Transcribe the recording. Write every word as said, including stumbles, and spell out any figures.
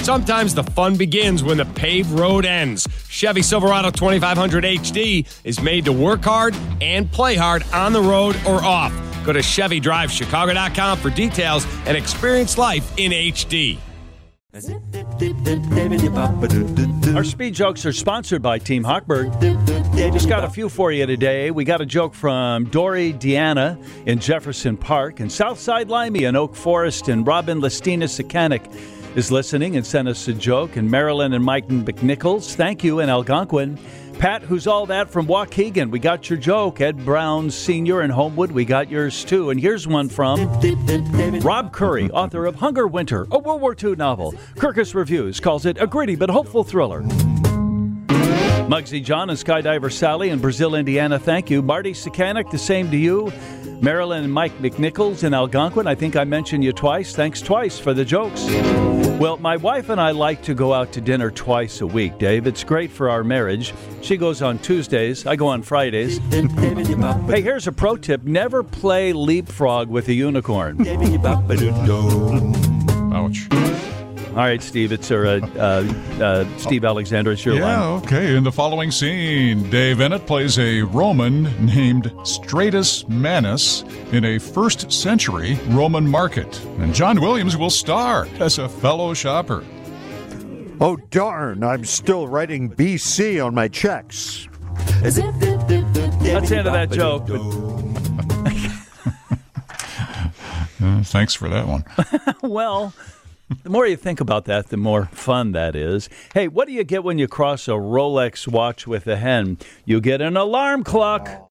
Sometimes the fun begins when the paved road ends. Chevy Silverado twenty-five hundred H D is made to work hard and play hard on the road or off. Go to Chevy Drive Chicago dot com for details and experience life in H D. Our speed jokes are sponsored by Team Hochberg. Just got a few for you today. We got a joke from Dory Deanna in Jefferson Park, and Southside Limey in Oak Forest, and Robin Lestina Sekanic is listening and sent us a joke, and Marilyn and Mike McNichols, thank you, in Algonquin. Pat, who's all that, from Waukegan, we got your joke. Ed Brown Senior in Homewood, we got yours too. And here's one from Rob Curry, author of Hunger Winter, a World War Two novel. Kirkus Reviews calls it a gritty but hopeful thriller. Muggsy John and Skydiver Sally in Brazil, Indiana, thank you. Marty Sekanic, the same to you. Marilyn and Mike McNichols in Algonquin, I think I mentioned you twice. Thanks twice for the jokes. Well, my wife and I like to go out to dinner twice a week, Dave. It's great for our marriage. She goes on Tuesdays. I go on Fridays. Hey, here's a pro tip. Never play leapfrog with a unicorn. Ouch. All right, Steve, it's uh, uh, uh, Steve Alexander. It's your yeah, line. Okay. In the following scene, Dave Ennett plays a Roman named Stratus Manus in a first century Roman market. And John Williams will star as a fellow shopper. Oh, darn. I'm still writing B C on my checks. That's the end of that joke. uh, thanks for that one. Well... The more you think about that, the more fun that is. Hey, what do you get when you cross a Rolex watch with a hen? You get an alarm clock.